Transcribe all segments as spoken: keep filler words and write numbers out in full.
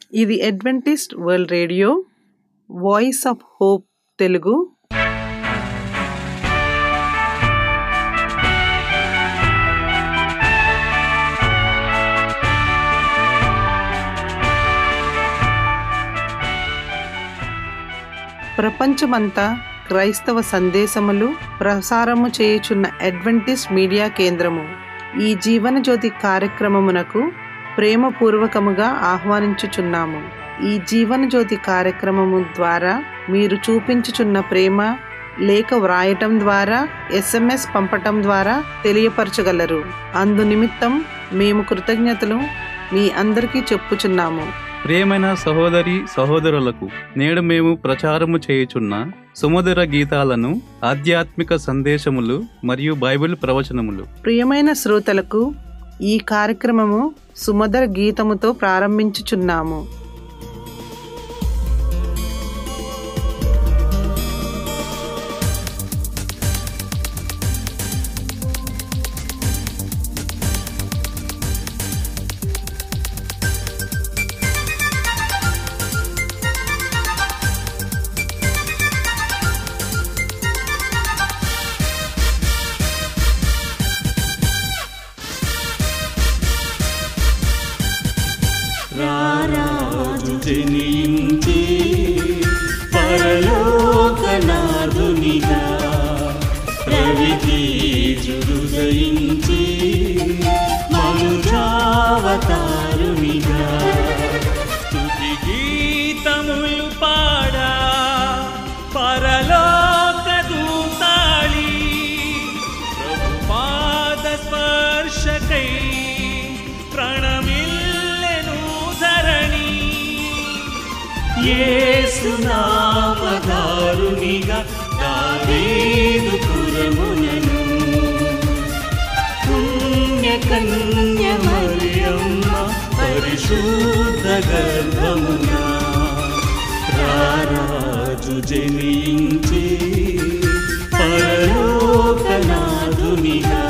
ఇది Adventist world radio voice of hope Telugu. ప్రపంచమంతా క్రైస్తవ సందేశములు ప్రసారము చేయుచున్న అడ్వెంటిస్ట్ మీడియా కేంద్రము ఈ జీవన జ్యోతి కార్యక్రమమునకు ప్రేమపూర్వకముగా ఆహ్వానించుచున్నాము. ఈ జీవన జ్యోతి కార్యక్రమము ద్వారా మీరు చూపించుచున్న ప్రేమ లేఖ వ్రాయటం ద్వారా, ఎస్ఎంఎస్ పంపటం ద్వారా తెలియపరచగలరు. అందు నిమిత్తం మేము కృతజ్ఞతలు మీ అందరికీ చెప్పుచున్నాము. ప్రియమైన సహోదరి సహోదరులకు నేడు మేము ప్రచారము చేయుచున్న సుమధుర గీతాలను, ఆధ్యాత్మిక సందేశములు మరియు బైబిల్ ప్రవచనములు. ప్రియమైన శ్రోతలకు ఈ కార్యక్రమము సుమధుర గీతముతో ప్రారంభించుచున్నాము. జనించి పరలోకనాథునిగా రవితేజుడు జయించి మనుజావతారునిగా స్తుతి గీతములు పాడా పరలోక దూతాళి ప్రభుపాద స్పర్శకై ప్రణమిల్లెను ధరణి. యేసు నామధారునిగా దావీదు పురమునను పుణ్యకన్య మరియమ్మ పరిశుద్ధ గర్భమున రారాజు జనించి పరలోకనాథునిగా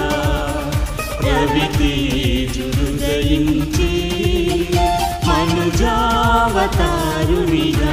రవితేజుడు జయించి మనుజావతారునిగా.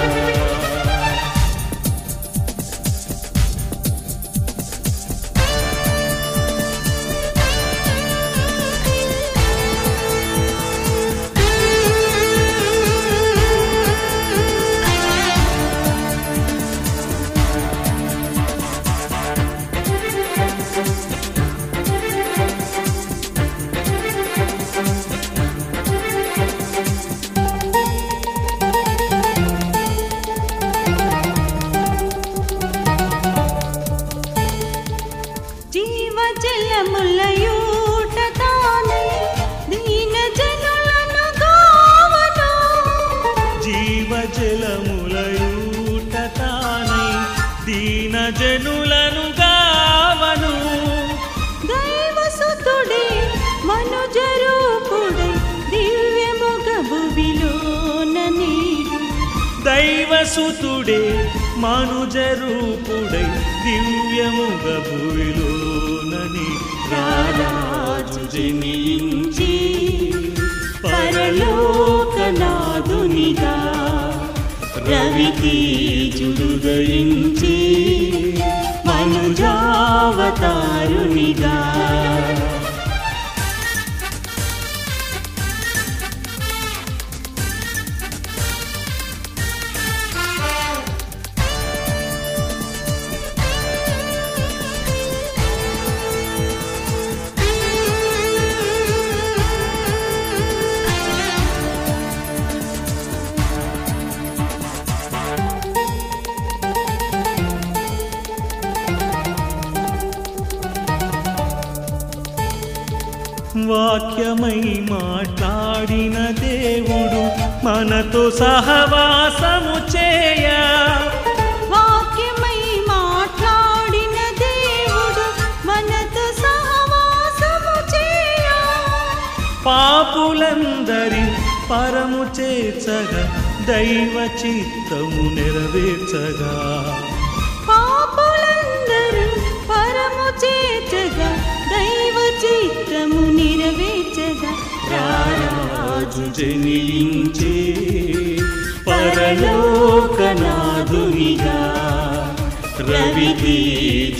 జనులను గావను దైవసుతుడే మనుజరూపుడే దివ్యముగ భువిలోన నీడు. దైవసుతుడే మనుజరూపుడే దివ్యముగ భువిలోనని రారాజు జనించి పరలోకనాథునిగా రవితేజుడు జయించి మనుజావతారునిగా. వాక్యమై మాట్లాడిన దేవుడు మనతో సహవాసము చేయ. వాక్యమై మాట్లాడిన దేవుడు మనతో సహవాసము చేయ. పాపులందరి పరము చేర్చగా దైవ చిత్తము నెరవేర్చగా. పాపులందరి పరము చేర్చగా దైవ చిత్తము నెరవేర్చగా. రారాజు జనించి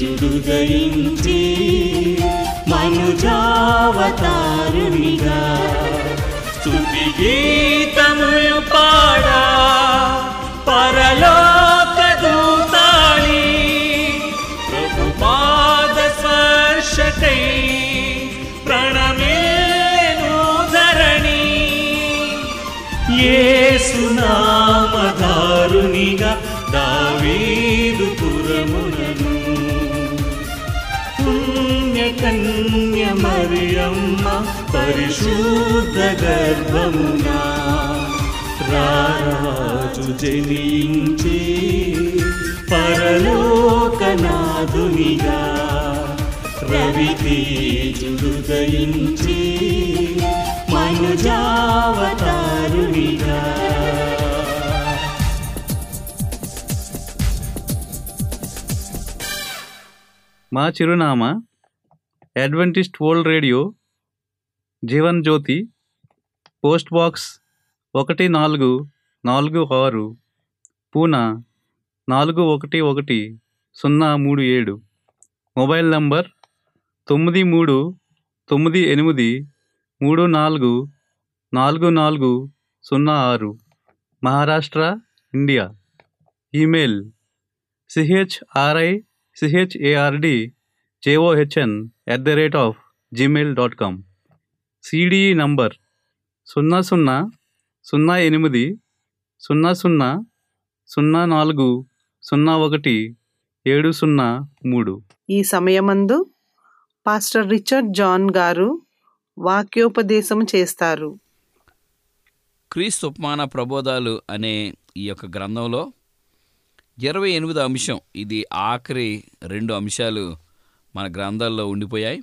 జుడుదయించి మనుజావతారునిగా స్తుతి గీతములు పాడా పరలోక దూతాళి ప్రభు పాద స్పర్శకై ప్రణమిల్లెను ధరణి యేసునామధారునిగా దావీదు పురములను పుణ్యకన్య మరియమ్మ పరిశుద్ధ గర్భమునా రారాజు జనించి పరలోకనాథునిగా రవితేజుడు దయించి మనుజావతారునిగా మా చిరునామా Adventist world radio, Jeevan Jyothi, post box ఒకటి నాలుగు నాలుగు ఆరు, పూనా నాలుగు ఒకటి ఒకటి సున్నా మూడు ఏడు. మొబైల్ నంబర్ తొమ్మిది మూడు తొమ్మిది ఎనిమిది మూడు నాలుగు నాలుగు నాలుగు సున్నా ఆరు, Maharashtra, India. Email CHRI CHARD JOHN at the rate of Gmail dot com. CDE number సున్నా సున్నా సున్నా ఎనిమిది సున్నా సున్నా సున్నా నాలుగు సున్నా ఒకటి ఏడు సున్నా మూడు. ఈ సమయమందు పాస్టర్ రిచర్డ్ జాన్ గారు వాక్యోపదేశం చేస్తారు. క్రీస్తు ఉపమాన ప్రబోధాలు అనే ఈ యొక్క గ్రంథంలో ఇరవై ఎనిమిదో అంశం, ఇది ఆఖరి రెండు అంశాలు మన గ్రంథాల్లో ఉండిపోయాయి.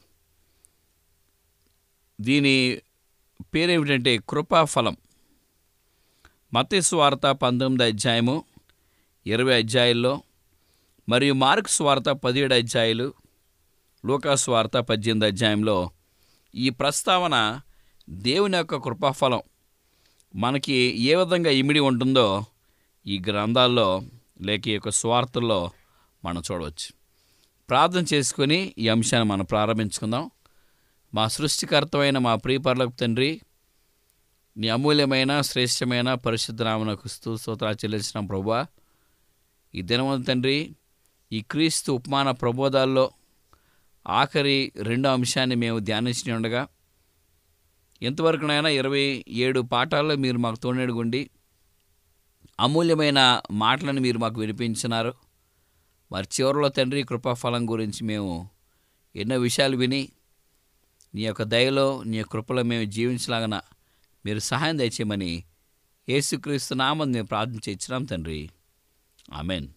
దీని పేరేమిటంటే కృపాఫలం. మత్తయి సువార్త పంతొమ్మిది అధ్యాయము ఇరవై అధ్యాయుల్లో, మరియు మార్కు సువార్త పదిహేడు అధ్యాయులు, లూకా సువార్త పద్దెనిమిది అధ్యాయంలో ఈ ప్రస్తావన దేవుని యొక్క కృపాఫలం మనకి ఏ విధంగా ఇమిడి ఉంటుందో ఈ గ్రంథాల్లో లేక ఈ యొక్క సువార్తల్లో మనం చూడవచ్చు. ప్రార్థన చేసుకొని ఈ అంశాన్ని మనం ప్రారంభించుకుందాం. మా సృష్టికర్తమైన మా ప్రియ పరలోక తండ్రి, నీ అమూల్యమైన శ్రేష్టమైన పరిశుద్ధ నామమునకు స్తుతులు చెల్లించిన ప్రభువా, ఈ దినవంత తండ్రి ఈ క్రీస్తు ఉపమాన ప్రబోధాల్లో ఆఖరి రెండో అంశాన్ని మేము ధ్యానించి ఉండగా ఎంతవరకునైనా ఇరవై ఏడు పాఠాల్లో మీరు మాకు తోడేడుగుండి అమూల్యమైన మాటలను మీరు మాకు వినిపించినారు. మరి చివరిలో తండ్రి కృపాఫలం గురించి మేము ఎన్నో విషయాలు విని నీ యొక్క దయలో నీ యొక్క కృపలో మేము జీవించలాగన మీరు సహాయం దయచేయమని యేసుక్రీస్తు నామమున మేము ప్రార్థన ఇచ్చినాం తండ్రి, ఆమెన్.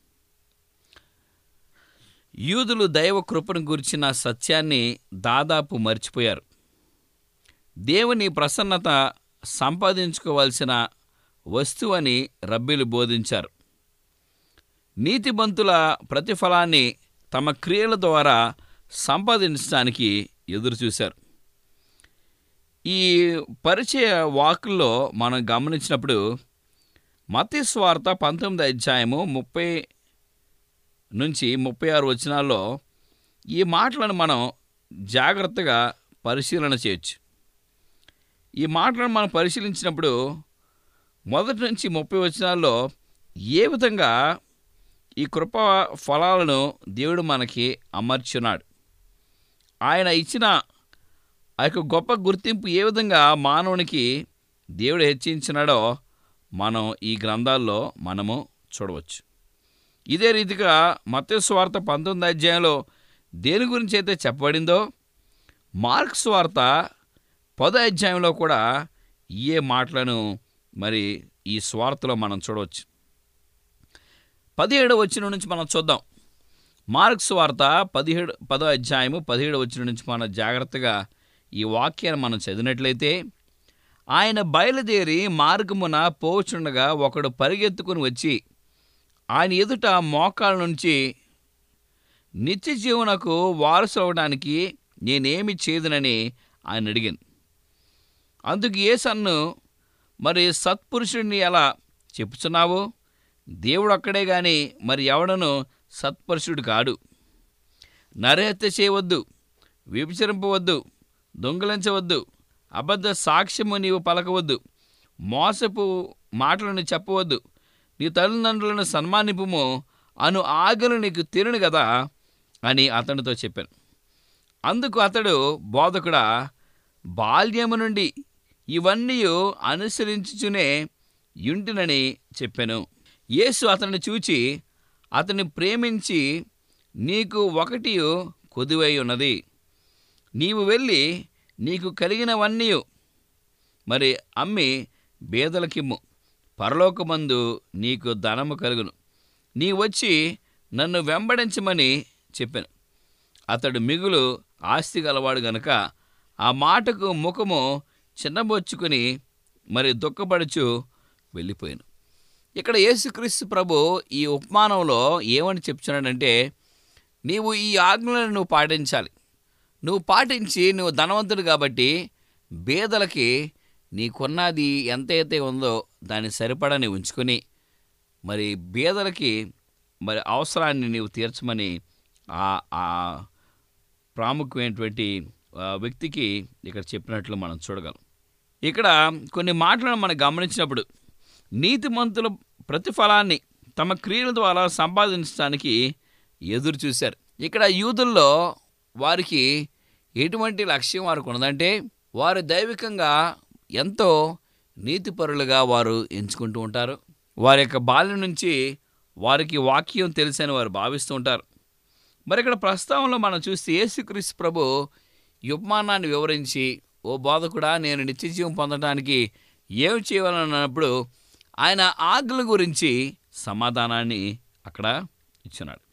యూదులు దైవ కృపను గురించిన సత్యాన్ని దాదాపు మర్చిపోయారు. దేవుని ప్రసన్నత సంపాదించుకోవాల్సిన వస్తువని రబ్బీలు బోధించారు. నీతిమంతుల ప్రతిఫలాన్ని తమ క్రియల ద్వారా సంపాదించడానికి ఎదురుచూశారు. ఈ పరిచయ వాకుల్లో మనం గమనించినప్పుడు మత్తయి సువార్త పంతొమ్మిది అధ్యాయము ముప్పై నుంచి ముప్పై ఆరు వచనాల్లో ఈ మాటలను మనం జాగ్రత్తగా పరిశీలన చేయొచ్చు. ఈ మాటలను మనం పరిశీలించినప్పుడు మొదటి నుంచి ముప్పై వచనాల్లో ఏ విధంగా ఈ కృపా ఫలాలను దేవుడు మనకి అమర్చున్నాడు, ఆయన ఇచ్చిన ఆ యొక్క గొప్ప గుర్తింపు ఏ విధంగా మానవునికి దేవుడు హెచ్చించినాడో మనం ఈ గ్రంథాల్లో మనము చూడవచ్చు. ఇదే రీతిగా మత్తయి సువార్త పంతొమ్మిది అధ్యాయంలో దేని గురించి అయితే చెప్పబడిందో మార్కు సువార్త పదో అధ్యాయంలో కూడా ఏ మాటలను మరి ఈ సువార్తలో మనం చూడవచ్చు. పదిహేడు వచనం నుంచి మనం చూద్దాం. మార్కు సువార్త పదిహేడు పదో అధ్యాయము పదిహేడు వచనం నుంచి మనం జాగ్రత్తగా ఈ వాక్యాన్ని మనం చదివినట్లయితే, ఆయన బయలుదేరి మార్గమున పోచుండగా ఒకడు పరిగెత్తుకుని వచ్చి ఆయన ఎదుట మోకాళ్ళ నుంచి నిత్య జీవనకు వారసులవడానికి నేనేమి చేదునని ఆయన అడిగాను. అందుకు యేసన్ను, మరి సత్పురుషుడిని ఎలా చెప్పుచున్నావు? దేవుడు ఒక్కడే గాని మరి ఎవడను సత్పురుషుడు కాడు. నరహత్య చేయవద్దు, వ్యభిచరింపవద్దు, దొంగిలించవద్దు, అబద్ధ సాక్ష్యము నీవు పలకవద్దు, మోసపు మాటలను చెప్పవద్దు, నీ తల్లిదండ్రులను సన్మానింపుము అను ఆజ్ఞలు నీకు తెలియను కదా అని అతనితో చెప్పాను. అందుకు అతడు, బోధకుడా, బాల్యము నుండి ఇవన్నీ అనుసరించుచునే యుంటినని చెప్పాను. యేసు అతన్ని చూచి అతన్ని ప్రేమించి, నీకు ఒకటి కొదువై ఉన్నది, నీవు వెళ్ళి నీకు కలిగినవన్నీ మరి అమ్మి బేదలకిమ్ము, పరలోకమందు నీకు ధనము కలుగును, నీ వచ్చి నన్ను వెంబడించమని చెప్పాను. అతడు మిగులు ఆస్తి గలవాడు గనుక ఆ మాటకు ముఖము చిన్నబొచ్చుకుని మరి దుఃఖపడుచు వెళ్ళిపోయాను. ఇక్కడ యేసుక్రీస్తు ప్రభు ఈ ఉపమానంలో ఏమని చెప్తున్నాడంటే, నీవు ఈ ఆజ్ఞలను నువ్వు పాటించాలి. నువ్వు పాటించి నువ్వు ధనవంతుడు కాబట్టి బేదలకి నీకున్నది ఎంతైతే ఉందో దాన్ని సరిపడా నీవు ఉంచుకొని మరి బేదలకి మరి అవసరాన్ని నీవు తీర్చమని ఆ ప్రాముఖ్యమైనటువంటి వ్యక్తికి ఇక్కడ చెప్పినట్లు మనం చూడగలం. ఇక్కడ కొన్ని మాటలను మనం గమనించినప్పుడు నీతిమంతుల ప్రతిఫలాన్ని తమ క్రియల ద్వారా సంపాదించడానికి ఎదురు చూశారు. ఇక్కడ యూదుల్లో వారికి ఎటువంటి లక్ష్యం వారికి ఉన్నదంటే, వారు దైవికంగా ఎంతో నీతిపరులుగా వారు ఎంచుకుంటూ ఉంటారు. వారి యొక్క బాల్యం నుంచి వారికి వాక్యం తెలుసని వారు భావిస్తూ ఉంటారు. మరి ఇక్కడ ప్రస్తావనలో మనం చూస్తే యేసుక్రీస్తు ప్రభు ఈ ఉపమానాన్ని వివరించి, ఓ బోధకుడా, నేను నిత్యజీవం పొందడానికి ఏమి చేయాలని అన్నప్పుడు ఆయన ఆజ్ఞల గురించి సమాధానాన్ని అక్కడ ఇచ్చినాడు.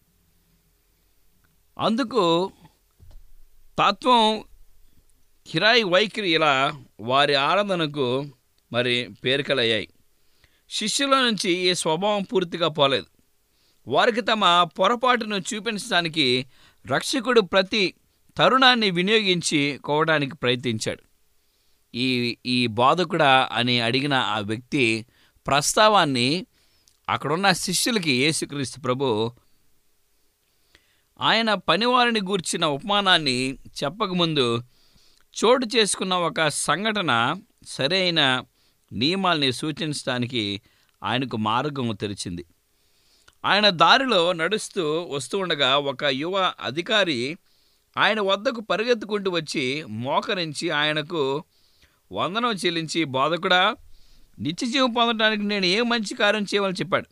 అందుకు తత్వం, కిరాయి వైఖరి ఇలా వారి ఆరాధనకు మరి పేరికలయ్యాయి. శిష్యుల నుంచి ఈ స్వభావం పూర్తిగా పోలేదు. వారికి తమ పొరపాటును చూపించడానికి రక్షకుడు ప్రతి తరుణాన్ని వినియోగించి కోవడానికి ప్రయత్నించాడు. ఈ ఈ బోధకుడా అని అడిగిన ఆ వ్యక్తి ప్రస్తావాన్ని అక్కడున్న శిష్యులకి యేసుక్రీస్తు ప్రభు ఆయన పనివారిని గూర్చిన ఉపమానాన్ని చెప్పకముందు చోటు చేసుకున్న ఒక సంఘటన సరైన నియమాల్ని సూచించడానికి ఆయనకు మార్గం తెరిచింది. ఆయన దారిలో నడుస్తూ వస్తూ ఉండగా ఒక యువ అధికారి ఆయన వద్దకు పరిగెత్తుకుంటూ వచ్చి మోకరించి ఆయనకు వందనం చెల్లించి, బోధకుడా, నిత్యజీవం పొందడానికి నేను ఏ మంచి కార్యం చేయాలని చెప్పాడు.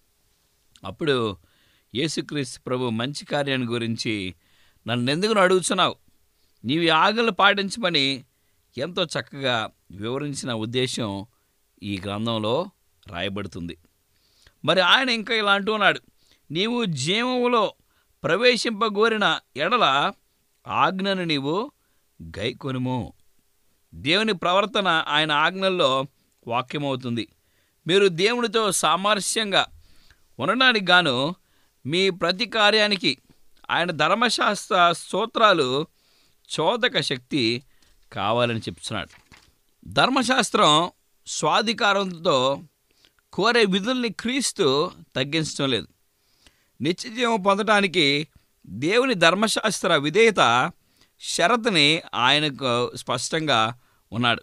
అప్పుడు యేసుక్రీస్తు ప్రభు మంచి కార్యాన్ని గురించి, నన్ను ఎందుకు అడుగుతున్నావు, నీవు ఈ ఆజ్ఞలు పాటించమని ఎంతో చక్కగా వివరించిన ఉద్దేశం ఈ గ్రంథంలో రాయబడుతుంది. మరి ఆయన ఇంకా ఇలా అంటూ ఉన్నాడు, నీవు జీవములో ప్రవేశింపగోరిన ఎడల ఆజ్ఞను నీవు గైకొనుము. దేవుని ప్రవర్తన ఆయన ఆజ్ఞల్లో వాక్యమవుతుంది. మీరు దేవునితో సామరస్యంగా ఉండడానికి గాను మీ ప్రతి కార్యానికి ఆయన ధర్మశాస్త్ర స్తోత్రాలు చోదక శక్తి కావాలని చెప్తున్నాడు. ధర్మశాస్త్రం స్వాధికారంతో కోరే విధుల్ని క్రీస్తు తగ్గించడం లేదు. నిత్యజీవం పొందడానికి దేవుని ధర్మశాస్త్ర విధేయత షరతుని ఆయనకు స్పష్టంగా ఉన్నాడు.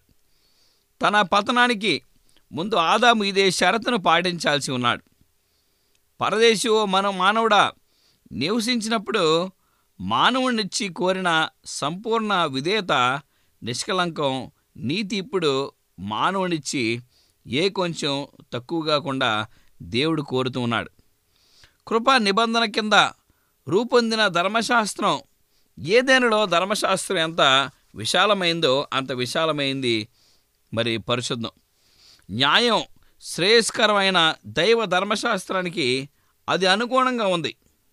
తన పతనానికి ముందు ఆదాము ఇదే షరతును పాటించాల్సి ఉన్నాడు. పరదేశి మన మానవుడా నివసించినప్పుడు మానవునిచ్చి కోరిన సంపూర్ణ విధేయత, నిష్కలంకం నీతి ఇప్పుడు మానవునిచ్చి ఏ కొంచెం తక్కువ కాకుండా దేవుడు కోరుతూ ఉన్నాడు. కృపా నిబంధన కింద రూపొందిన ధర్మశాస్త్రం ఏదేనలో ధర్మశాస్త్రం ఎంత విశాలమైందో అంత విశాలమైంది మరి పరిశుద్ధం. న్యాయం శ్రేయస్కరమైన దైవ ధర్మశాస్త్రానికి అది అనుగుణంగా ఉంది.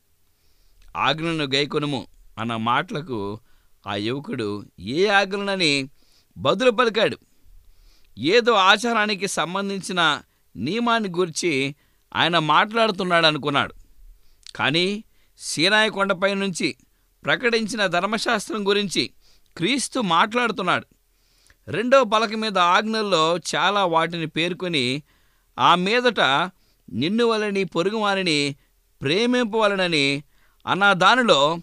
ఆజ్ఞను గైకొనుము అన్న మాటలకు ఆ యువకుడు ఏ ఆజ్ఞనని బదులు పలికాడు. ఏదో ఆచారానికి సంబంధించిన నియమాన్ని గురించి ఆయన మాట్లాడుతున్నాడు అనుకున్నాడు. కానీ సీనాయి కొండపై నుంచి ప్రకటించిన ధర్మశాస్త్రం గురించి క్రీస్తు మాట్లాడుతున్నాడు. రెండో పలక మీద ఆజ్ఞల్లో చాలా వాటిని పేర్కొని ఆ మీదట నిన్ను వలని పొరుగువారిని ప్రేమింపవలనని అన్న దానిలో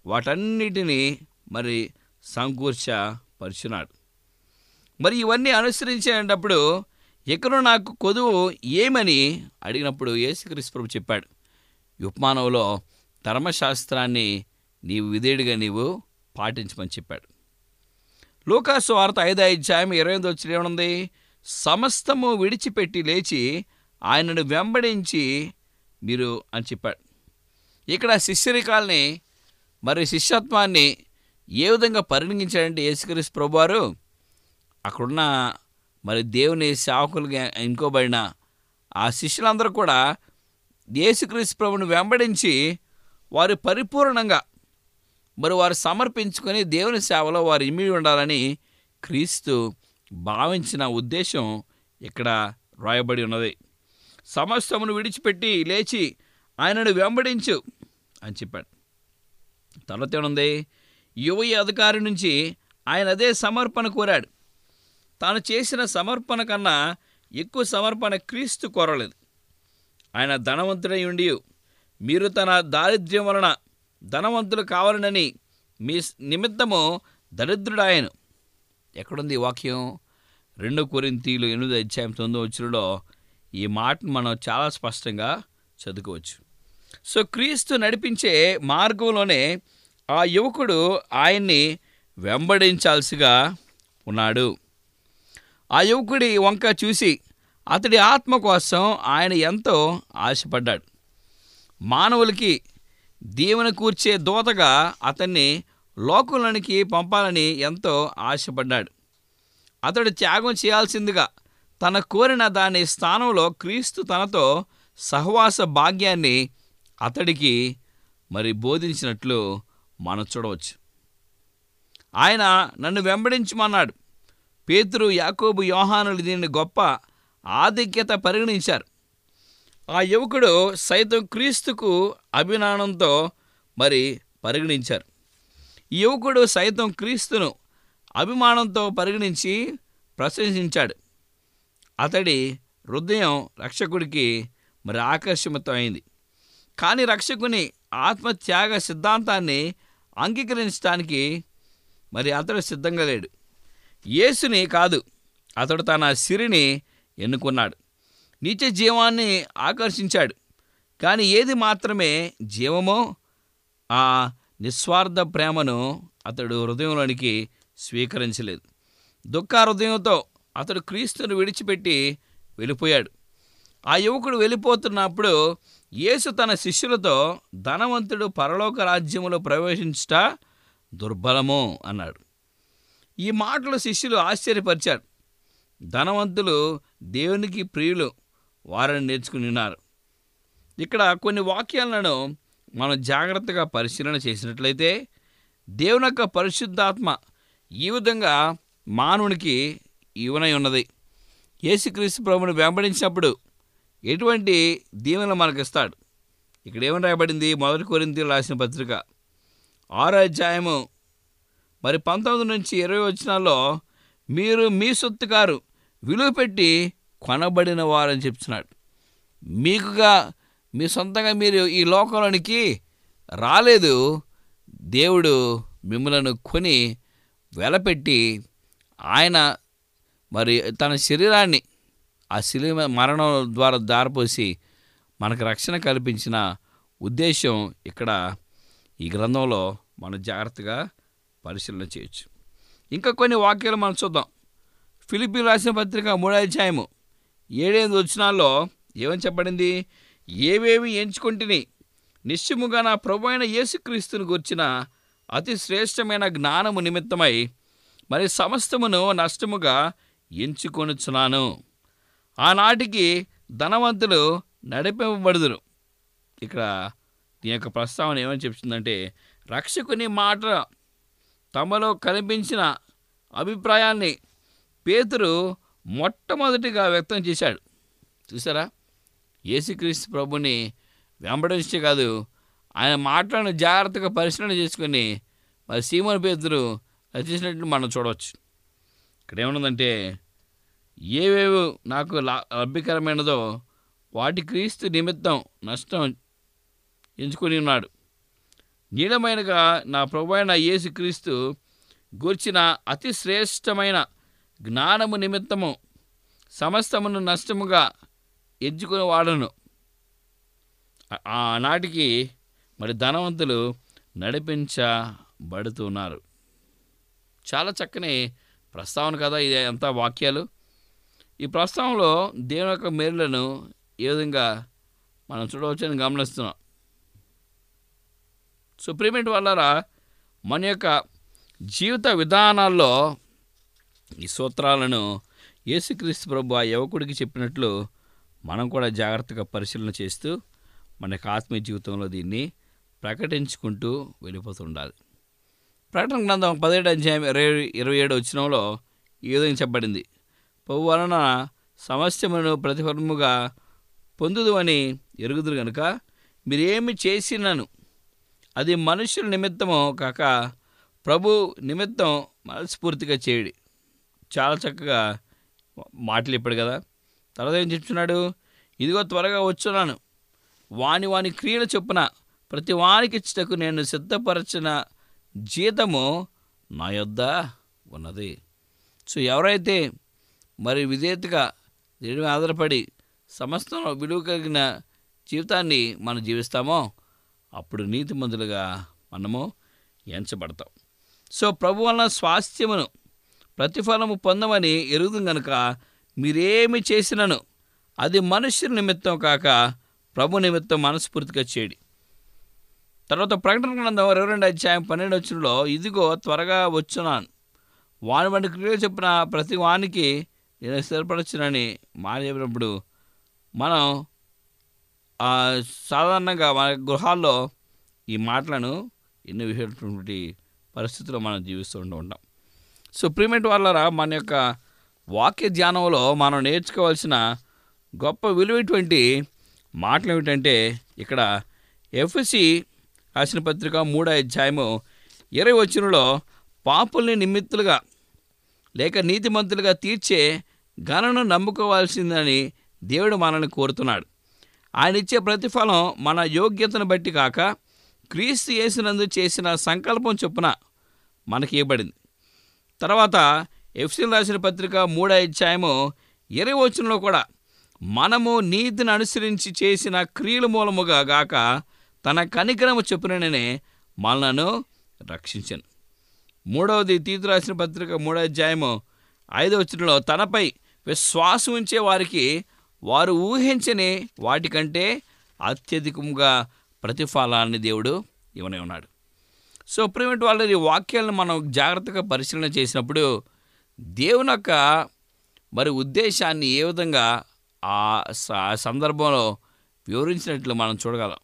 వాటన్నిటినీ మరి సంకూర్చపరుచున్నాడు. మరి ఇవన్నీ అనుసరించేటప్పుడు ఎక్కడో నాకు కొదువు ఏమని అడిగినప్పుడు యేసుక్రీస్తు ప్రభువు చెప్పాడు, ఉపమానంలో ధర్మశాస్త్రాన్ని నీవు విధేయుడిగా నీవు పాటించమని చెప్పాడు. లూకాసు వార్త ఐదో అధ్యాయం ఇరవై ఎనిమిది వచ్చిన ఏమనుంది? సమస్తము విడిచిపెట్టి లేచి ఆయనను వెంబడించి మీరు అని చెప్పాడు. ఇక్కడ శిష్యరికాల్ని మరి శిష్యత్వాన్ని ఏ విధంగా పరిగణించాడంటే యేసుక్రీస్తు ప్రభువారు అక్కడున్న మరి దేవుని సేవకులుగా ఎన్నుకోబడిన ఆ శిష్యులందరూ కూడా యేసుక్రీస్తు ప్రభువుని వెంబడించి వారు పరిపూర్ణంగా మరి వారు సమర్పించుకొని దేవుని సేవలో వారు ఇమిడి ఉండాలని క్రీస్తు భావించిన ఉద్దేశం ఇక్కడ రాయబడి ఉన్నది. సమస్తమును విడిచిపెట్టి లేచి ఆయనను వెంబడించు అని చెప్పాడు. తర్వాత ఏముంది? యువ అధికారి నుంచి ఆయన అదే సమర్పణ కోరాడు. తాను చేసిన సమర్పణ కన్నా ఎక్కువ సమర్పణ క్రీస్తు కోరలేదు. ఆయన ధనవంతుడై ఉండి మీరు తన దారిద్ర్యం వలన ధనవంతులు కావాలనని మీ నిమిత్తము దరిద్రుడాయను. ఎక్కడుంది ఈ వాక్యం? రెండు కొరింథీయులు ఎనిమిది అధ్యాయం తొమ్మిదో వచనంలో ఈ మాటను మనం చాలా స్పష్టంగా చదువుకోవచ్చు. సో క్రీస్తు నడిపించే మార్గంలోనే ఆ యువకుడు ఆయన్ని వెంబడించాల్సిగా ఉన్నాడు. ఆ యువకుడి వంక చూసి అతడి ఆత్మ కోసం ఆయన ఎంతో ఆశపడ్డాడు. మానవులకి దీవెన కూర్చే దూతగా అతన్ని లోకంలోనికి పంపాలని ఎంతో ఆశపడ్డాడు. అతడు త్యాగం చేయాల్సిందిగా తన కోరిన దాని స్థానంలో క్రీస్తు తనతో సహవాస భాగ్యాన్ని అతడికి మరి బోధించినట్లు మనం చూడవచ్చు. ఆయన నన్ను వెంబడించమన్నాడు. పేతురు, యాకోబు, యోహానులు దీన్ని గొప్ప ఆధిక్యత పరిగణించారు. ఆ యువకుడు సైతం క్రీస్తుకు అభిమానంతో మరి పరిగణించారు. ఈ యువకుడు సైతం క్రీస్తును అభిమానంతో పరిగణించి ప్రశంసించాడు. అతడి హృదయం రక్షకుడికి మరి ఆకర్షితమైంది. కానీ రక్షకుని ఆత్మత్యాగ సిద్ధాంతాన్ని అంగీకరించడానికి మరి అతడు సిద్ధంగా లేడు. యేసుని కాదు, అతడు తన సిరిని ఎన్నుకున్నాడు. నిత్య జీవాన్ని ఆకర్షించాడు. కానీ ఏది మాత్రమే జీవమో ఆ నిస్వార్థ ప్రేమను అతడు హృదయంలోనికి స్వీకరించలేదు. దుఃఖ హృదయంతో అతడు క్రీస్తును విడిచిపెట్టి వెళ్ళిపోయాడు. ఆ యువకుడు వెళ్ళిపోతున్నప్పుడు యేసు తన శిష్యులతో ధనవంతుడు పరలోక రాజ్యములో ప్రవేశించుట దుర్బలము అన్నాడు. ఈ మాటలు శిష్యులు ఆశ్చర్యపరిచారు. ధనవంతులు దేవునికి ప్రియులు వారిని నేర్చుకుని ఉన్నారు. ఇక్కడ కొన్ని వాక్యాలను మనం జాగ్రత్తగా పరిశీలన చేసినట్లయితే దేవుని యొక్క పరిశుద్ధాత్మ ఈ విధంగా మానవునికి ఇవనై ఉన్నది. యేసుక్రీస్తు ప్రభువుని వెంబడించినప్పుడు ఎటువంటి దీవెనలు మనకు ఇస్తాడు. ఇక్కడ ఏమని రాయబడింది? మొదటి కొరింథీయులకు రాసిన పత్రిక ఆరో అధ్యాయము మరి పంతొమ్మిది నుంచి ఇరవై వచనాల్లో మీరు మీ సొత్తుగారు విలువ పెట్టి కొనబడిన వారని చెప్తున్నాడు. మీకుగా మీ సొంతంగా మీరు ఈ లోకంలోనికి రాలేదు. దేవుడు మిమ్మలను కొని వెలపెట్టి ఆయన మరి తన శరీరాన్ని ఆ శిలువ మరణం ద్వారా దారిపోసి మనకు రక్షణ కల్పించిన ఉద్దేశం ఇక్కడ ఈ గ్రంథంలో మనం జాగ్రత్తగా పరిశీలన చేయొచ్చు. ఇంకా కొన్ని వాక్యాలు మనం చూద్దాం. ఫిలిప్పీయులకు రాసిన పత్రిక మూడో అధ్యాయము ఏడేది వచనాల్లో ఏమని చెప్పబడింది? ఏవేవి ఎంచుకుంటుని నిశ్చయముగా నా ప్రభు అయిన యేసుక్రీస్తుని గుర్చిన అతి శ్రేష్టమైన జ్ఞానము నిమిత్తమై మరి సమస్తమును నష్టముగా ఎంచుకొనుచున్నాను. ఆనాటికి ధనవంతులు నడిపింపబడుదురు. ఇక్కడ దీని యొక్క ప్రస్తావన ఏమని చెప్తుందంటే రక్షకుని మాట తమలో కనిపించిన అభిప్రాయాల్ని పేతురు మొట్టమొదటిగా వ్యక్తం చేశాడు. చూసారా? యేసుక్రీస్తు ప్రభుని వెంబడించే కాదు, ఆయన మాటలను జాగ్రత్తగా పరిశీలన చేసుకుని మరి సీమోను పేతురు రచించినట్లు మనం చూడవచ్చు. ఇక్కడ ఏమన్నదంటే ఏవేవో నాకు లభ్యకరమైనదో వాటి క్రీస్తు నిమిత్తం నష్టం ఎంచుకొని ఉన్నాడు. నీలమైనగా నా ప్రభువైన యేసుక్రీస్తు గూర్చిన అతి శ్రేష్టమైన జ్ఞానము నిమిత్తము సమస్తమును నష్టముగా ఎంచుకుని వాడను. ఆనాటికి మరి ధనవంతులు నడిపించబడుతున్నారు. చాలా చక్కని ప్రస్తావన కదా ఇది అంతా వాక్యాలు. ఈ ప్రస్తావనలో దేవుని యొక్క మేలులను ఏ విధంగా మనం చూడవచ్చని గమనిస్తున్నాం. సుప్రీమేట్ వాళ్ళారా, మన యొక్క జీవిత విధానాల్లో ఈ సూత్రాలను యేసుక్రీస్తు ప్రభు ఆ యువకుడికి చెప్పినట్లు మనం కూడా జాగ్రత్తగా పరిశీలన చేస్తూ మన యొక్క ఆత్మీయ జీవితంలో దీన్ని ప్రకటించుకుంటూ వెళ్ళిపోతుండాలి. ప్రకటన గ్రంథం పదిహేడు అధ్యాయం ఇరవై ఇరవై ఏడు వచనంలో ఈ విధంగా చెప్పబడింది, ప్రభు వలన సమస్యమును ప్రతిఫలముగా పొందుదు అని ఎరుగుదురు గనుక మీరేమి చేసినను అది మనుషుల నిమిత్తము కాక ప్రభు నిమిత్తం మనస్ఫూర్తిగా చేయడి. చాలా చక్కగా మాటలు చెప్పాడు కదా. తర్వాత ఏం చెప్తున్నాడు, ఇదిగో త్వరగా వచ్చున్నాను, వాని వాని క్రియల చొప్పున ప్రతి వానికి ఇచ్చటకు నేను సిద్ధపరచిన జీతము నా యొద్ద ఉన్నది. సో ఎవరైతే మరి విధేయతగా దేవుని మీద ఆధారపడి సమస్తం విలువ కలిగిన జీవితాన్ని మనం జీవిస్తామో అప్పుడు నీతిమంతులుగా మనము ఎంచబడతాం. సో ప్రభు వలన స్వాస్థ్యమును ప్రతిఫలము పొందమని ఎరుగుదు గనుక మీరేమి చేసినను అది మనుష్యుల నిమిత్తం కాక ప్రభు నిమిత్తం మనస్ఫూర్తిగా చేయడి. తర్వాత ప్రకటన గ్రంథం ఇరవై రెండు అధ్యాయం పన్నెండు వచనంలో ఇదిగో త్వరగా వచ్చున్నాను, వాని వంటి క్రియలు చెప్పిన ప్రతి వానికి నేను స్థిరపరచునని మాట చెప్పినప్పుడు మనం సాధారణంగా మన గృహాల్లో ఈ మాటలను ఎన్నో విషయాలటువంటి పరిస్థితుల్లో మనం జీవిస్తూ ఉంటూ ఉంటాం. సో ప్రియమైన వాళ్ళరా, మన యొక్క వాక్య ధ్యానంలో మనం నేర్చుకోవాల్సిన గొప్ప విలువైనటువంటి మాటలు ఏమిటంటే, ఇక్కడ ఎఫెసీ రాసిన పత్రిక మూడో అధ్యాయము ఇరవై వచనంలో పాపుల్ని నిమిత్తులుగా లేక నీతిమంతులుగా తీర్చే ఘనను నమ్ముకోవాల్సిందని దేవుడు మనల్ని కోరుతున్నాడు. ఆయన ఇచ్చే ప్రతిఫలం మన యోగ్యతను బట్టి కాక క్రీస్తు యేసునందు చేసిన సంకల్పం చొప్పున మనకి ఇవ్వబడింది. తర్వాత ఎఫెసీయులకు రాసిన పత్రిక మూడో అధ్యాయము ఇరవై వచనంలో కూడా మనము నీతిని అనుసరించి చేసిన క్రియల మూలముగా గాక తన కనికరము చొప్పుననే మనలను రక్షించను. మూడవది తీతు రాసిన పత్రిక మూడో అధ్యాయము ఐదో వచనంలో తనపై విశ్వాసం ఉంచే వారికి వారు ఊహించని వాటికంటే అత్యధికంగా ప్రతిఫలాన్ని దేవుడు ఇవ్వనే ఉన్నాడు. సో ప్రియమైన వాళ్ళ ఈ వాక్యాలను మనం జాగ్రత్తగా పరిశీలన చేసినప్పుడు దేవుని యొక్క మరి ఉద్దేశాన్ని ఏ విధంగా ఆ సందర్భంలో వివరించినట్లు మనం చూడగలం.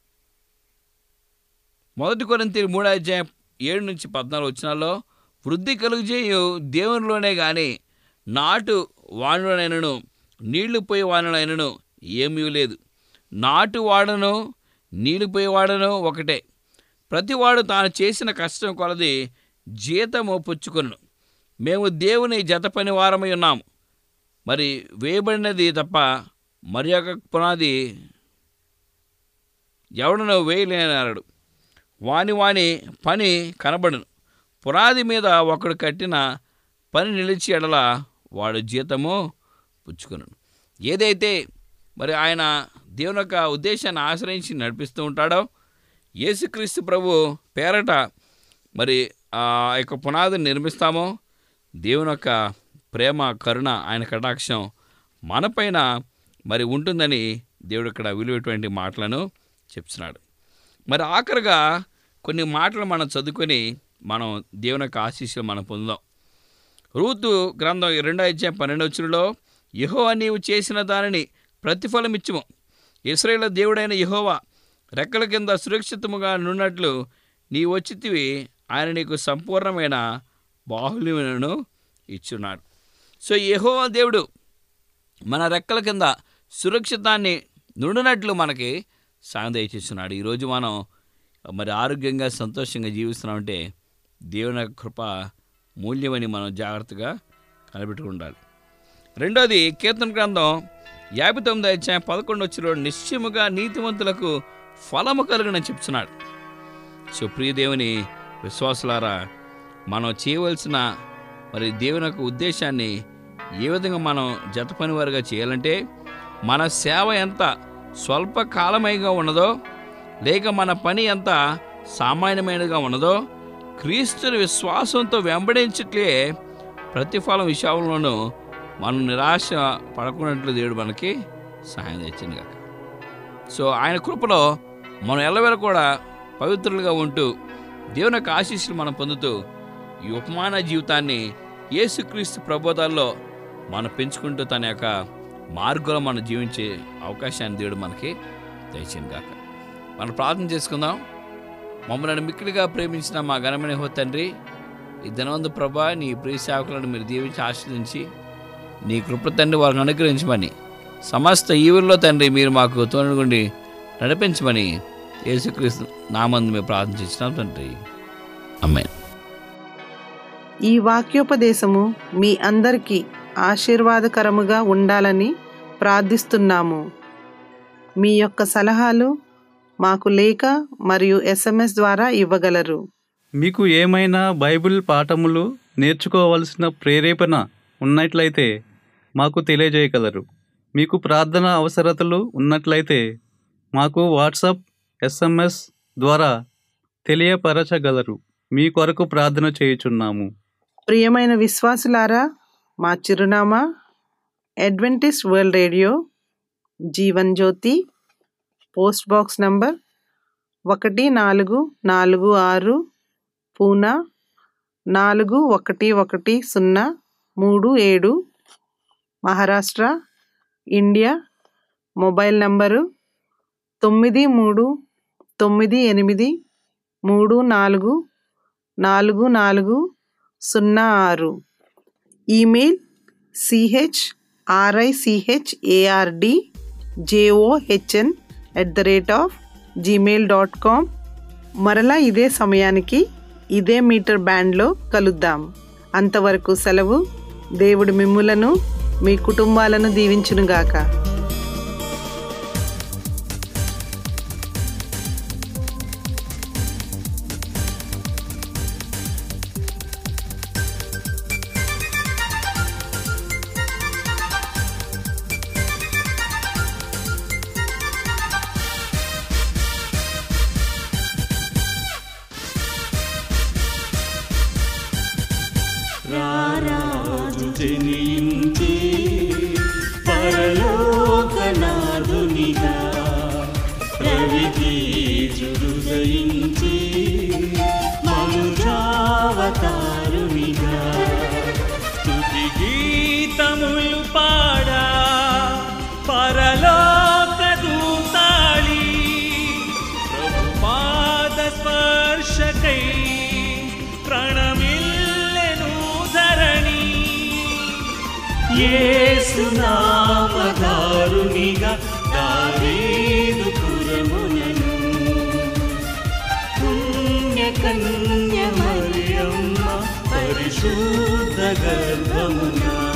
మొదటి కొరింథీ మూడో అధ్యాయం ఏడు నుంచి పద్నాలుగు వచనాల్లో వృద్ధి కలుగజేయు దేవునిలోనే కానీ నాటు వానిలోనైనను నీళ్లు పోయే వానిలోనైనను ఏమీ లేదు. నాటు వాడను నీళ్లు పోయేవాడను ఒకటే. ప్రతివాడు తాను చేసిన కష్టం కొలది జీతము పుచ్చుకొను. మేము దేవుని జత పని వారమై ఉన్నాము. మరి వేయబడినది తప్ప మరి ఒక పునాది ఎవడను వేయలేనాడు. వాని వాని పని కనబడును. పునాది మీద ఒకడు కట్టిన పని నిలిచి ఎడల వాడు జీతము పుచ్చుకొను. ఏదైతే మరి ఆయన దేవుని యొక్క ఉద్దేశాన్ని ఆశ్రయించి నడిపిస్తూ ఉంటాడో, యేసుక్రీస్తు ప్రభు పేరట మరి ఆ యొక్క పునాదిని నిర్మిస్తామో, దేవుని యొక్క ప్రేమ కరుణ ఆయన కటాక్షం మనపైన మరి ఉంటుందని దేవుడు ఇక్కడ విలువైనటువంటి మాటలను చెప్తున్నాడు. మరి ఆఖరిగా కొన్ని మాటలు మనం చదువుకొని మనం దేవుని యొక్క ఆశీస్సులు మనం పొందుదాం. రూతు గ్రంథం రెండో అధ్యాయం పన్నెండు వచనంలో యెహోవా నీవు చేసిన దానిని ప్రతిఫలం ఇచ్చుము. ఇశ్రాయేలు దేవుడైన యెహోవా రెక్కల కింద సురక్షితముగా నున్నట్లు నీ వచ్చితివి, ఆయన నీకు సంపూర్ణమైన బాహుల్యములను ఇచ్చున్నాడు. సో యెహోవా దేవుడు మన రెక్కల కింద సురక్షితాన్ని నుండినట్లు మనకి సాయం దయచేస్తున్నాడు. ఈరోజు మనం మరి ఆరోగ్యంగా సంతోషంగా జీవిస్తున్నామంటే దేవుని కృప మూల్యమని మనం జాగ్రత్తగా కనిపెట్టుకుండాలి. రెండోది కీర్తన గ్రంథం యాభై తొమ్మిది అధ్యాయం పదకొండు వచ్చిన నిశ్చయముగా నీతిమంతులకు ఫలము కలుగునని చెప్తున్నాడు. సో ప్రియ దేవుని విశ్వాసులారా, మనం చేయవలసిన మరి దేవుని యొక్క ఉద్దేశాన్ని ఏ విధంగా మనం జత పనివారుగా చేయాలంటే, మన సేవ ఎంత స్వల్పకాలమైగా ఉన్నదో, లేక మన పని ఎంత సామాన్యమైనదిగా ఉన్నదో, క్రీస్తుని విశ్వాసంతో వెంబడించట్లే ప్రతిఫలం విషయంలోనూ మనం నిరాశ పడకున్నట్లు దేవుడు మనకి సహాయం తెచ్చింది కాక. సో ఆయన కృపలో మనం ఎల్లవేళ కూడా పవిత్రులుగా ఉంటూ దేవుని యొక్క ఆశీస్సులు మనం పొందుతూ ఈ ఉపమాన జీవితాన్ని యేసుక్రీస్తు ప్రబోధాల్లో మనం పెంచుకుంటూ తన యొక్క మార్గంలో మనం జీవించే అవకాశాన్ని దేవుడు మనకి తెచ్చింది కాక. మనం ప్రార్థన చేసుకుందాం. మమ్మల్ని మిక్కిలిగా ప్రేమించిన మా ఘనమైన హో తండ్రి, ఈ దినవంతు ప్రభా నీ ప్రియ సేవకులను మీరు దీవించి ఆశీర్వదించి నీ కృప తండ్రి వారిని అనుగ్రహించమని, సమస్త ఈవుల్లో తండ్రి మీరు మాకు తోడుగుండి నడిపించమని యేసుక్రీస్తు నామందు మేము ప్రార్థించినాం తండ్రి. ఆమేన్. ఈ వాక్యోపదేశము మీ అందరికీ ఆశీర్వాదకరముగా ఉండాలని ప్రార్థిస్తున్నాము. మీ యొక్క సలహాలు మాకు లేఖ మరియు ఎస్ఎంఎస్ ద్వారా ఇవ్వగలరు. మీకు ఏమైనా బైబిల్ పాఠములు నేర్చుకోవలసిన ప్రేరేపణ ఉన్నట్లయితే మాకు తెలియజేయగలరు. మీకు ప్రార్థన అవసరతలు ఉన్నట్లయితే మాకు వాట్సాప్, ఎస్ఎంఎస్ ద్వారా తెలియపరచగలరు. మీ కొరకు ప్రార్థన చేయుచున్నాము. ప్రియమైన విశ్వాసులారా, మా చిరునామా Adventist world radio, Jeevan Jyothi, post box number ఒకటి నాలుగు నాలుగు ఆరు, పూనా నాలుగు ఒకటి ఒకటి సున్నా మూడు ఏడు, మహారాష్ట్ర, ఇండియా. మొబైల్ నంబరు తొమ్మిది మూడు తొమ్మిది ఎనిమిది మూడు నాలుగు నాలుగు నాలుగు సున్నా ఆరు. Email CH RICHARD JOHN at the rate of Gmail dot com. మరలా ఇదే సమయానికి ఇదే మీటర్ బ్యాండ్లో కలుద్దాం. అంతవరకు సెలవు. దేవుడు మిమ్ములను మీ కుటుంబాలను దీవించునుగాక. రారాజు జనించి పరలోకనాథునిగా, రవితేజుడు దయించి మనుజావతారునిగా, స్తుతి గీతములు పాడా పరలోక దూతాళి, ప్రభు పాద స్పర్శకై ప్రణమిల్లెను ధరణి. యేసు నామధారునిగా దావీదు పురములను, పుణ్యకన్య మరియమ్మ పరిశుద్ధ గర్భమున